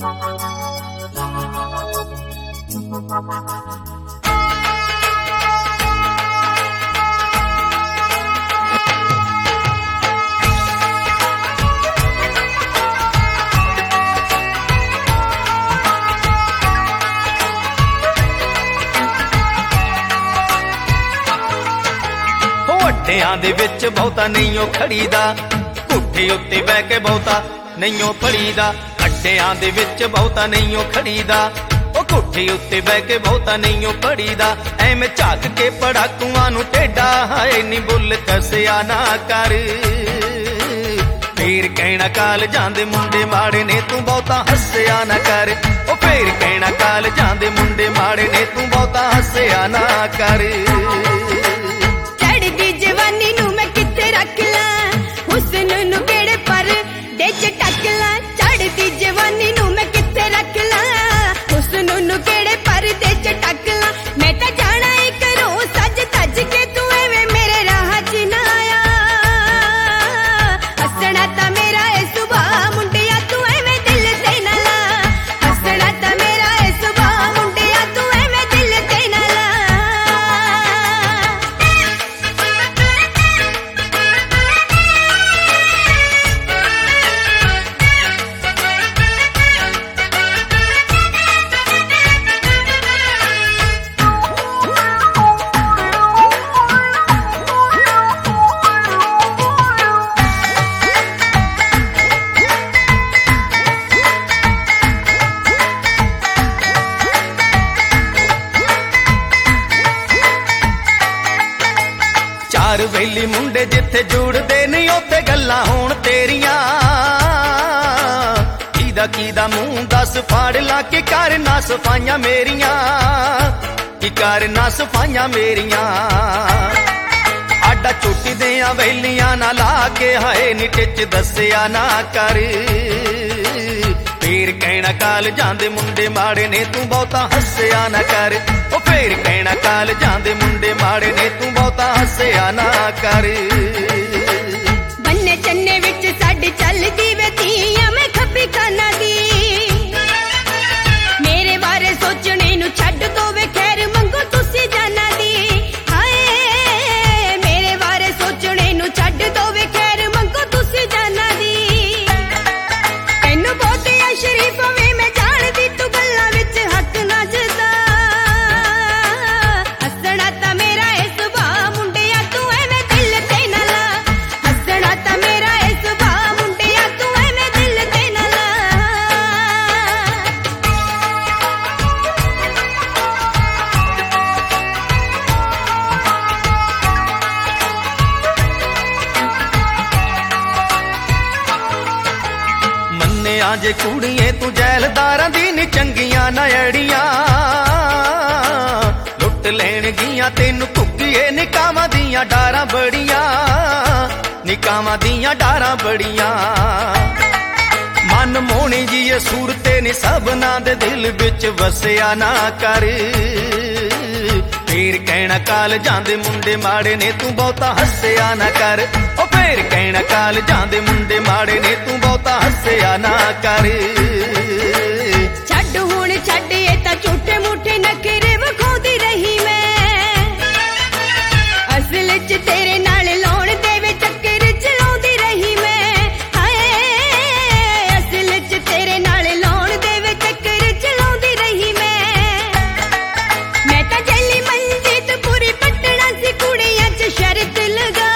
ਵੱਡਿਆਂ ਦੇ ਵਿੱਚ ਬਹੁਤਾ ਨਹੀਂ ਉਹ ਖੜੀਦਾ, ਪੁੱਠੇ ਉੱਤੇ ਬਹਿ ਕੇ ਬਹੁਤਾ ਨਹੀਂ ਉਹ ਫੜੀਦਾ। ਅੱਡਿਆਂ ਦੇ ਵਿੱਚ ਬਹੁਤਾ ਨਹੀਂ ਉਹ ਖੜੀਦਾ, ਉਹ ਕੋਠੇ ਉੱਤੇ ਬਹਿ ਕੇ ਬਹੁਤਾ ਨਹੀਂ ਉਹ ਫੜੀਦਾ। ਐਵੇਂ ਝਾਕ ਕੇ ਪੜਾਕੂਆਂ ਨੂੰ ਟੇਡਾ, ਹਾਏ ਨੀ ਬੁੱਲ ਕਸਿਆ ਨਾ ਕਰ। ਫੇਰ ਕਹਿਣਾ ਕਾਲਜਾਂ ਦੇ ਮੁੰਡੇ ਮਾੜੇ ਨੇ, ਤੂੰ ਬਹੁਤਾ ਹੱਸਿਆ ਨਾ ਕਰ। ਉਹ ਫੇਰ ਕਹਿਣਾ ਕਾਲਜਾਂ ਦੇ ਮੁੰਡੇ ਮਾੜੇ ਨੇ, ਤੂੰ ਬਹੁਤਾ ਹੱਸਿਆ ਨਾ ਕਰ। ਚੜ੍ਹਦੀ ਜਵਾਨੀ ਨੂੰ ਮੈਂ ਕਿੱਥੇ ਰੱਖ ਲਾਂ, ਹੁਸਨ ਨੂੰ ਕਿਹੜੇ ਪਰਦੇ ਚ ਢੱਕ ਲਾਂ। ਚੜ੍ਹਦੀ ਜਵਾਨੀ ਨੂੰ ਮੈਂ ਕਿੱਥੇ ਰੱਖ ਲਾਂ, ਹੁਸਨ ਨੂੰ ਕਿਹੜੇ ਪਰਦੇ ਚ ਢੱਕ ਲਾਂ। ਮੈਂ ਤਾਂ ਜਾਣਾ ਏ ਘਰੋਂ ਸੱਜ ਧੱਜ ਕੇ, ਤੂੰ ਐਵੇਂ ਮੇਰੇ ਰਾਹ ਚ ਨਾ ਆਇਆ। ਹੱਸਣਾ ਤਾਂ ਮੇਰਾ ਏ ਸੁਭਾਅ ਮੁੰਡਿਆ, ਤੂੰ ਐਵੇਂ ਦਿਲ ਤੇ ਨਾ ਲਾ। ਹੱਸਣਾ ਤਾਂ ਮੇਰਾ ਏ ਸੁਭਾਅ ਮੁੰਡਿਆ, ਤੂੰ ਐਵੇਂ ਦਿਲ ਤੇ ਨਾ ਲਾ। ਚਾਰ ਵੇਲੀ ਮੁੰਡੇ ਜਿੱਥੇ ਜੁੜਦੇ ਨਹੀਂ, ਉੱਥੇ ਗੱਲਾਂ ਹੋਣ ਤੇਰੀਆਂ। ਕਿਹਦਾ ਮੂੰਹ ਦੱਸ ਫਾੜ ਲਾ, ਕਿ ਕਰ ਨਾ ਸਫਾਈਆਂ ਮੇਰੀਆਂ, ਕਿ ਕਰ ਨਾ ਸਫਾਈਆਂ ਮੇਰੀਆਂ। ਆਡਾ ਚੁੱਟਦਿਆਂ ਵੇਲੀਆਂ ਨਾ ਲਾ ਕੇ, ਹਾਏ ਨੀ ਟਿੱਚ ਦੱਸਿਆ ਨਾ ਕਰ। ਫੇਰ ਕਹਿਣਾ ਕਾਲਜਾਂ ਦੇ ਮੁੰਡੇ ਮਾੜੇ ਨੇ, ਤੂੰ ਬਹੁਤਾ ਹੱਸਿਆ ਨਾ ਕਰ। ਉਹ ਫੇਰ ਕਹਿਣਾ ਕਾਲਜਾਂ ਦੇ ਮੁੰਡੇ ਮਾੜੇ ਨੇ, ਤੂੰ ਬਹੁਤਾ ਹੱਸਿਆ ਨਾ ਕਰ। ਬੰਨੇ ਚੰਨੇ ਵਿੱਚ ਸਾਡੀ ਚੱਲਦੀ ਵੇ ਧੀਆਂ, ਮੈਂ ਖੱਬੀ ਖਾਨਾ ਦੀ। ਮੇਰੇ ਬਾਰੇ ਸੋਚਣੇ ਨੂੰ ਛੱਡ ਦੋ ਵੇ, ਖੈਰ ਮੰਗੋ ਤੁਸੀਂ ਜਾਨਾਂ ਦੀ। ਹਾਏ ਮੇਰੇ ਬਾਰੇ ਸੋਚਣੇ ਨੂੰ ਛੱਡ ਦੋ ਵੇ, ਖੈਰ ਮੰਗੋ ਤੁਸੀਂ ਜਾਨਾਂ ਦੀ। ਤੈਨੂੰ ਬਹੁਤੇ ਆ ਸ਼ਰੀਫ ਵੇ ਮੈਂ ਜਾਣਦੀ, ਤੂੰ ਗੱਲਾਂ ਵਿੱਚ ਹੱਕ ਨਾ ਜਦਾ। ਹੱਸਣਾ ਤਾਂ ਮੇਰਾ ਏ ਸੁਭਾਅ ਮੁੰਡਿਆ, ਤੂੰ ਐਵੇਂ ਦਿਲ ਤੇ ਨਾ ਲਾ। ਹੱਸਣਾ ਤਾਂ ਮੇਰਾ ਏ ਸੁਭਾਅ ਮੁੰਡਿਆ, ਤੂੰ ਐਵੇਂ ਦਿਲ ਤੇ ਨਾ ਲਾ। ਮੰਨਿਆ ਜੇ ਕੁੜੀਏ ਤੂੰ ਜੈਲਦਾਰਾਂ ਦੀ ਨੀ, ਚੰਗੀਆਂ ਨਾ ਅੜੀਆਂ। ਲੁੱਟ ਲੈਣ ਗੀਆਂ ਤੈਨੂੰ ਕੁੱਕੀਏ, ਨਿਕਾਵਾਂ ਦੀਆਂ ਡਾਰਾਂ ਬੜੀਆਂ, ਨਿਕਾਵਾਂ ਦੀਆਂ ਡਾਰਾਂ ਬੜੀਆਂ। ਮਨ ਮੋਹਣੀ ਜੀ ਇਹ ਸੂਰਤੇ ਨੀ, ਸਭਨਾਂ ਦੇ ਦਿਲ ਵਿੱਚ ਵਸਿਆ ਨਾ ਕਰ। ਫੇਰ ਕਹਿਣਾ ਕਾਲਜਾਂ ਦੇ ਮੁੰਡੇ ਮਾੜੇ ਨੇ, ਤੂੰ ਬਹੁਤਾ ਹੱਸਿਆ ਨਾ ਕਰ। ਉਹ ਫੇਰ ਕਹਿਣਾ ਕਾਲਜਾਂ ਦੇ ਮੁੰਡੇ ਮਾੜੇ ਨੇ, ਤੂੰ ਬਹੁਤਾ ਹੱਸਿਆ ਨਾ ਕਰ। ਛੱਡ ਹੁਣ ਛੱਡ ਇਹ ਤਾਂ ਝੂਠੇ ਮੂਠੇ ਨਖਰੇ ਵਿਖਾਉਂਦੀ ਰਹੀ ਮੈਂ। ਅਸਲ 'ਚ ਤੇਰੇ ਨਾਲ ਲਾਉਣ ਦੇ ਵਿੱਚ ਚੱਕਰ ਚਲਾਉਂਦੀ ਰਹੀ ਮੈਂ। ਹਾਏ ਅਸਲ 'ਚ ਤੇਰੇ ਨਾਲ ਲਾਉਣ ਦੇ ਵਿੱਚ ਚੱਕਰ ਚਲਾਉਂਦੀ ਰਹੀ ਮੈਂ ਤਾਂ ਜੈਲੀ ਮਨਜੀਤ ਪੂਰੀ ਪੱਟਣਾ ਸੀ, ਕੁੜੀਆਂ 'ਚ ਸ਼ਰਤ ਲਗਾ।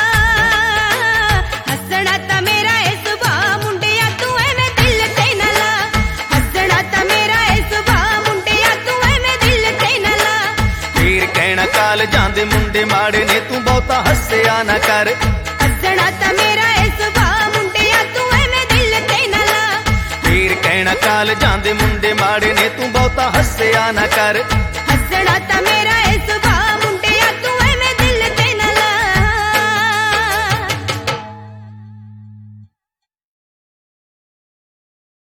ਹੱਸਣਾ ਤਾਂ ਮੇਰਾ ਏ ਸੁਭਾਅ ਮੁੰਡਿਆ, ਤੂੰ ਐਵੇਂ ਦਿਲ ਤੇ ਨਾ ਲਾ। ਹੱਸਣਾ ਤਾਂ ਮੇਰਾ ਏ ਸੁਭਾਅ ਮੁੰਡਿਆ, ਤੂੰ ਐਵੇਂ ਦਿਲ ਤੇ ਨਾ ਲਾ। ਫੇਰ ਕਹਿਣਾ ਕਾਲਜਾਂ ਦੇ ਮੁੰਡੇ ਮਾੜੇ ਨੇ, ਤੂੰ ਬਹੁਤਾ ਹੱਸਿਆ ਨਾ ਕਰ। ਹੱਸਣਾ ਤਾਂ ਮੇਰਾ ਏ ਸੁਭਾਅ ਮੁੰਡਿਆ, ਤੂੰ ਐਵੇਂ ਦਿਲ ਤੇ ਨਾ ਲਾ। ਫੇਰ ਕਹਿਣਾ ਕਾਲਜਾਂ ਦੇ ਮੁੰਡੇ ਮਾੜੇ ਨੇ, ਤੂੰ ਬਹੁਤਾ ਹੱਸਿਆ ਨਾ ਕਰ। ਹੱਸਣਾ ਤਾਂ ਮੇਰਾ